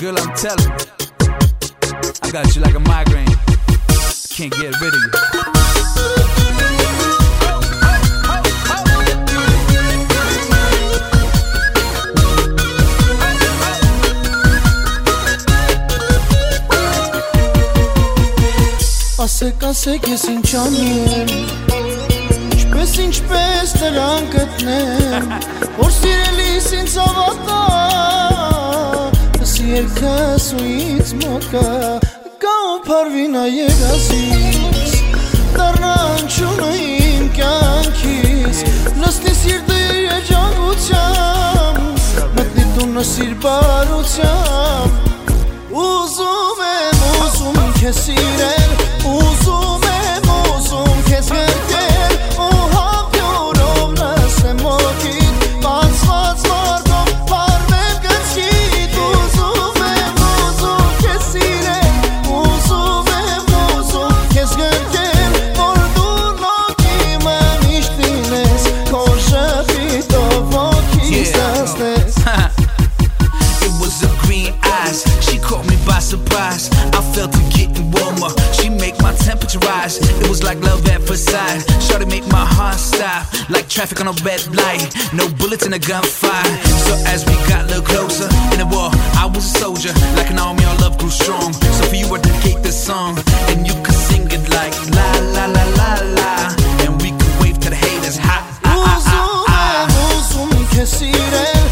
girl, I'm telling you, I got you like a migraine. Can't get rid of you. Ասեք ես ինչ անեմ, ինչպես նրան գտնեմ, որ սիրելիս ինձ ավատա, ըս երկս ու ինձ մոտ գա ու փարվի նա երազիս, դառնա անչունը իմ կյանքիս, նստի սիրտը երջանկությամբ, մտնի տունս իր բարությամբ, ուզում եմ քեզ սիրել, ուզում քեզ գրկել ու համբյուրով նստեմ օքիդ, բացված մարդով պարվել գցքիդ, ուզում քեզ սիրել, ուզում քեզ գրկել, որ դու նոքիմը միշտ լինես, քո շփիտով օքիս դասնես. It was her green eyes, she caught me by surprise. I felt it getting warmer, she make my temperature rise. It was like love at first sight. Shorty make my heart stop, like traffic on a red light. No bullets in a gunfire. So as we got a little closer, in the war, I was a soldier. Like an army, our love grew strong. So for you I dedicate this song, and you can sing it like la la la la la, and we can wave to the haters. Ha Ուզում քեզ սիրել,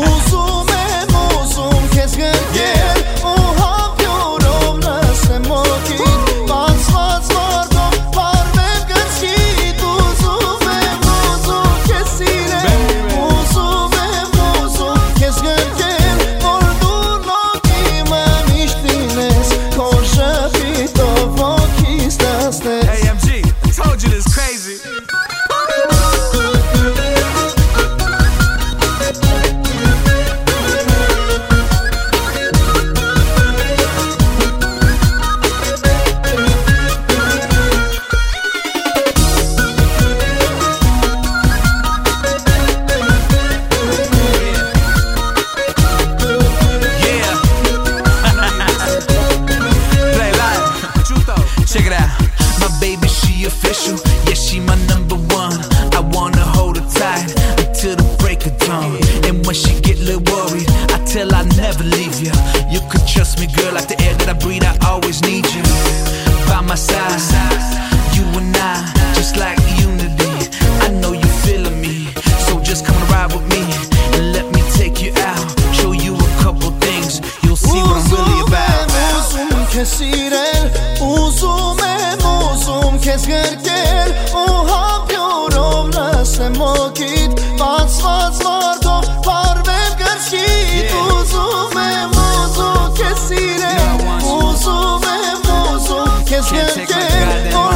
ուզում քեզ գրկել ու համբյուրով նստեմ օքիդ, բացված մարդով պարվել գցքիդ, ուզում քեզ սիրել, ուզում քեզ գրկել, որ դու նոքիմը միշտ լինես, քո շփիտով օքիս դասնես. AMG, I told you this crazy. Check it out, my baby, she official. Yeah, she my number one. I wanna hold her tight until the break of dawn. And when she get a little worried, I tell her I'll never leave you. You could trust me, girl, like the air that I breathe, I always need you by my side. You and I, just like unity. I know you feeling me, so just come and ride with me and let me take you out, show you a couple things. You'll see what I'm really about. Ուզում քեզ սիրել, ուզում քեզ գրկել ու համբյուրով նստեմ օքիդ, բացված մարդով պարվել գցքիդ, ուզում քեզ սիրել, ուզում քեզ գրկել.